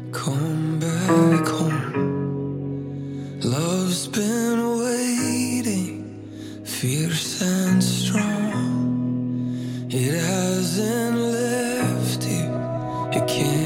Come back home. Love's been waiting, fierce and strong. It hasn't left you. It can't.